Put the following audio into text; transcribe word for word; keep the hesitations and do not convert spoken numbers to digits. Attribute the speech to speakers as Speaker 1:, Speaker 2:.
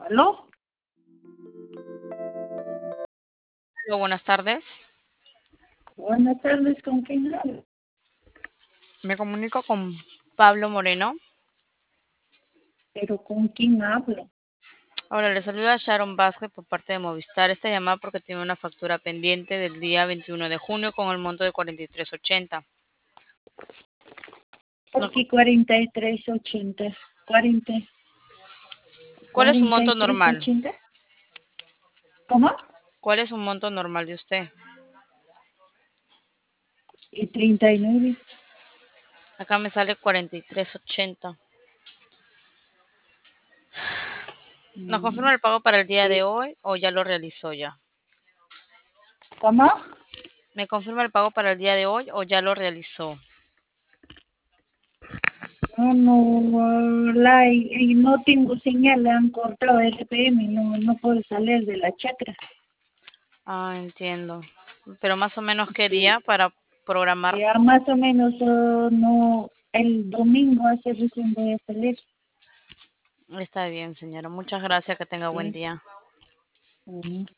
Speaker 1: ¿Aló?
Speaker 2: Hola, buenas tardes.
Speaker 1: Buenas tardes, ¿con quién hablo?
Speaker 2: Me comunico con Pablo Moreno.
Speaker 1: ¿Pero con quién hablo?
Speaker 2: Ahora le saluda Sharon Vázquez por parte de Movistar. Esta llamada porque tiene una factura pendiente del día veintiuno de junio con el monto de cuarenta y tres ochenta. No,
Speaker 1: Porque cuarenta y tres ochenta. cuarenta,
Speaker 2: ¿cuál es su
Speaker 1: cuarenta
Speaker 2: monto
Speaker 1: y tres
Speaker 2: normal?
Speaker 1: ochenta. ¿Cómo?
Speaker 2: ¿Cuál es su monto normal de usted?
Speaker 1: Y treinta y nueve.
Speaker 2: Acá me sale cuarenta y tres ochenta. ¿Nos
Speaker 1: Mm,
Speaker 2: confirma el pago para el día de
Speaker 1: eh,
Speaker 2: hoy o ya lo realizó ya?
Speaker 1: ¿Cómo?
Speaker 2: ¿Me confirma el pago para el día de hoy o ya lo realizó?
Speaker 1: No, no, la, y no tengo señal, han cortado R P M, no, no puedo salir de la chacra.
Speaker 2: Ah, entiendo. Pero más o menos qué día
Speaker 1: Sí,
Speaker 2: para programar.
Speaker 1: ya más o menos, eh, no, el domingo hace recién voy a salir.
Speaker 2: Está bien, señora. Muchas gracias. Que tenga buen
Speaker 1: Sí.
Speaker 2: día.
Speaker 1: Mm.